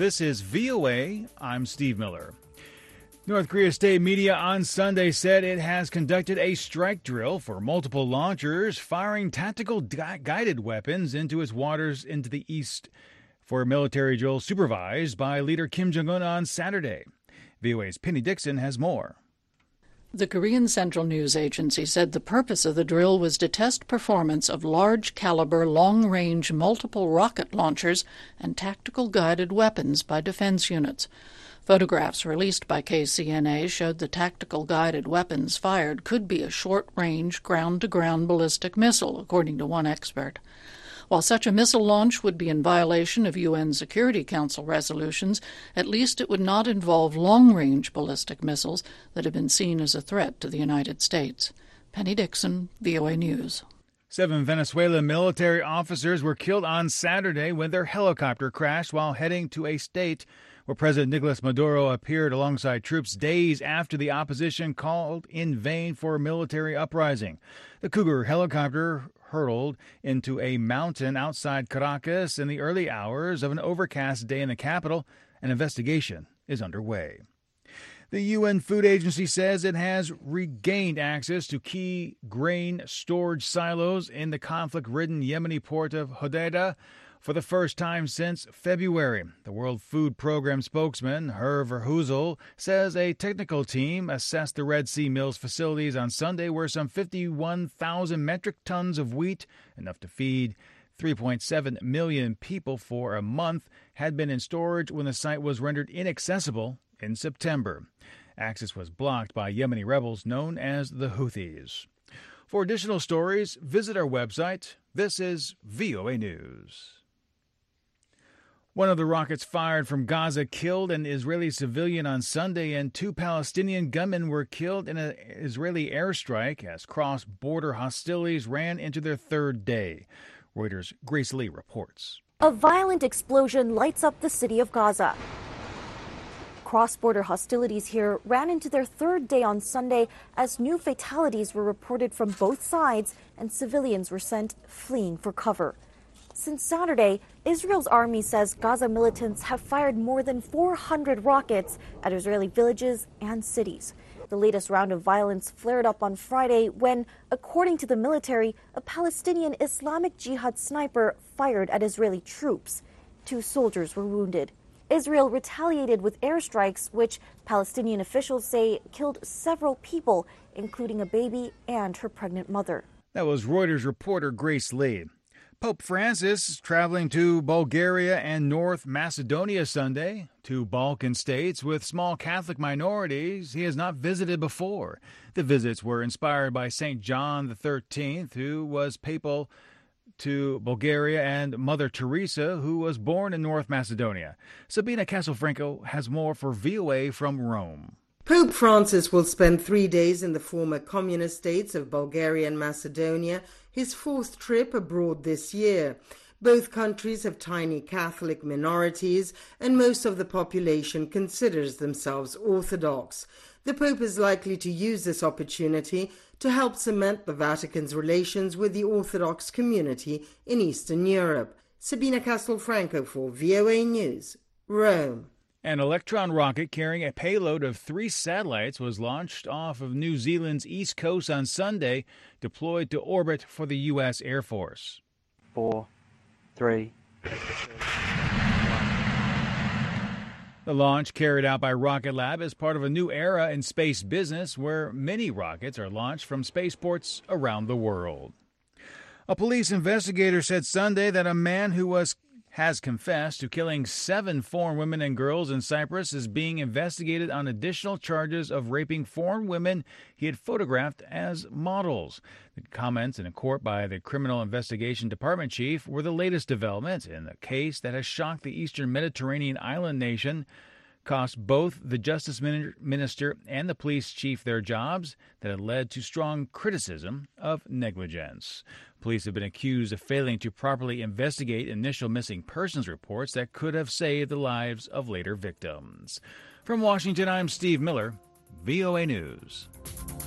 This is VOA. I'm Steve Miller. North Korea state media on Sunday said it has conducted a strike drill for multiple launchers, firing tactical guided weapons into its waters into the east for a military drill supervised by leader Kim Jong-un on Saturday. VOA's Penny Dixon has more. The Korean Central News Agency said the purpose of the drill was to test performance of large-caliber, long-range multiple rocket launchers and tactical guided weapons by defense units. Photographs released by KCNA showed the tactical guided weapons fired could be a short-range, ground-to-ground ballistic missile, according to one expert. While such a missile launch would be in violation of UN Security Council resolutions, at least it would not involve long-range ballistic missiles that have been seen as a threat to the United States. Penny Dixon, VOA News. 7 Venezuelan military officers were killed on Saturday when their helicopter crashed while heading to a state where President Nicolas Maduro appeared alongside troops days after the opposition called in vain for a military uprising. The Cougar helicopter hurtled into a mountain outside Caracas in the early hours of an overcast day in the capital. An investigation is underway. The UN Food Agency says it has regained access to key grain storage silos in the conflict-ridden Yemeni port of Hodeidah for the first time since February. The World Food Program spokesman, Hervé Verheuzel, says a technical team assessed the Red Sea Mills facilities on Sunday where some 51,000 metric tons of wheat, enough to feed 3.7 million people for a month, had been in storage when the site was rendered inaccessible in September. Access was blocked by Yemeni rebels known as the Houthis. For additional stories, visit our website. This is VOA News. One of the rockets fired from Gaza killed an Israeli civilian on Sunday, and 2 Palestinian gunmen were killed in an Israeli airstrike as cross-border hostilities ran into their third day. Reuters' Grace Lee reports. A violent explosion lights up the city of Gaza. Cross-border hostilities here ran into their third day on Sunday as new fatalities were reported from both sides and civilians were sent fleeing for cover. Since Saturday, Israel's army says Gaza militants have fired more than 400 rockets at Israeli villages and cities. The latest round of violence flared up on Friday when, according to the military, a Palestinian Islamic Jihad sniper fired at Israeli troops. 2 soldiers were wounded. Israel retaliated with airstrikes, which Palestinian officials say killed several people, including a baby and her pregnant mother. That was Reuters reporter Grace Lee. Pope Francis is traveling to Bulgaria and North Macedonia Sunday, 2 Balkan states with small Catholic minorities he has not visited before. The visits were inspired by St. John XIII, who was papal to Bulgaria, and Mother Teresa, who was born in North Macedonia. Sabina Castelfranco has more for VOA from Rome. Pope Francis will spend 3 days in the former communist states of Bulgaria and Macedonia, his 4th trip abroad this year. Both countries have tiny Catholic minorities, and most of the population considers themselves Orthodox. The Pope is likely to use this opportunity to help cement the Vatican's relations with the Orthodox community in Eastern Europe. Sabina Castelfranco for VOA News, Rome. An Electron rocket carrying a payload of 3 satellites was launched off of New Zealand's east coast on Sunday, deployed to orbit for the U.S. Air Force. 4, 3, 2, 1. The launch, carried out by Rocket Lab, is part of a new era in space business where mini rockets are launched from spaceports around the world. A police investigator said Sunday that a man who has confessed to killing 7 foreign women and girls in Cyprus is being investigated on additional charges of raping foreign women he had photographed as models. The comments in a court by the Criminal Investigation Department chief were the latest development in a case that has shocked the Eastern Mediterranean island nation, cost both the Justice Minister and the police chief their jobs, that had led to strong criticism of negligence. Police have been accused of failing to properly investigate initial missing persons reports that could have saved the lives of later victims. From Washington, I'm Steve Miller, VOA News.